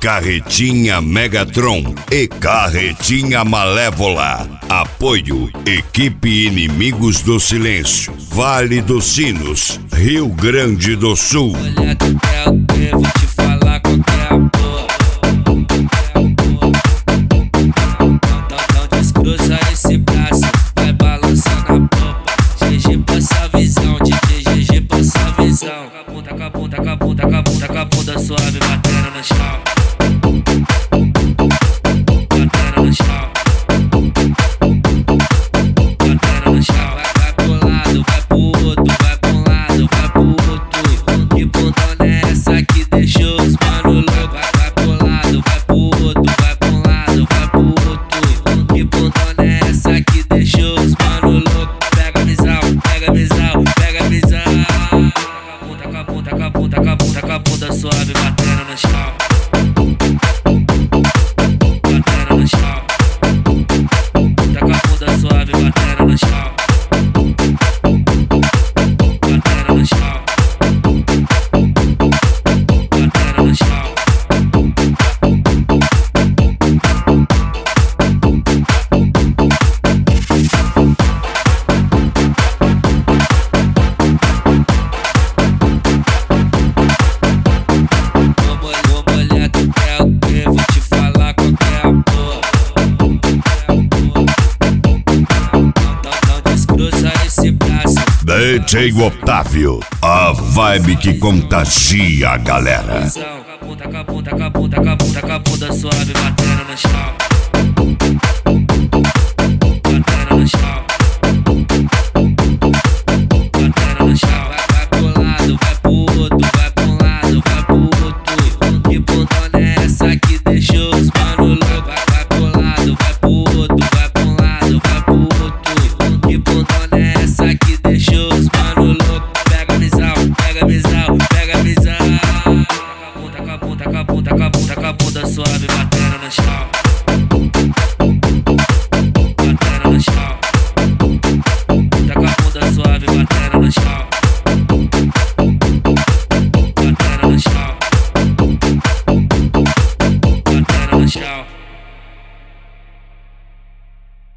Carretinha Megatron e Carretinha Malévola. Apoio: Equipe Inimigos do Silêncio, Vale dos Sinos, Rio Grande do Sul. Olha que eu vou te falar qual que é a boa. Não descruza esse braço, vai balançando a popa. GG passa a visão, DJ GG passa a visão. Com a bunda suave batendo no chão. Batendo no chão. Batendo no chão. Vai pro lado, vai pro outro, vai pro lado, vai pro outro. Que bundona é essa que deixou os mano louco? Vai pro lado, vai pro outro, vai pro lado, vai pro outro. Que bundona é essa que deixou os mano louco? Pega a visão, pega a visão, pega a visão. Com a bunda suave batendo no chão. Batendo no chão. Tá com a bunda suave batendo no chão. Batendo no chão. Batendo no chão. DJ Otávio, a vibe que contagia a galera. Com a bunda suave batendo no chão.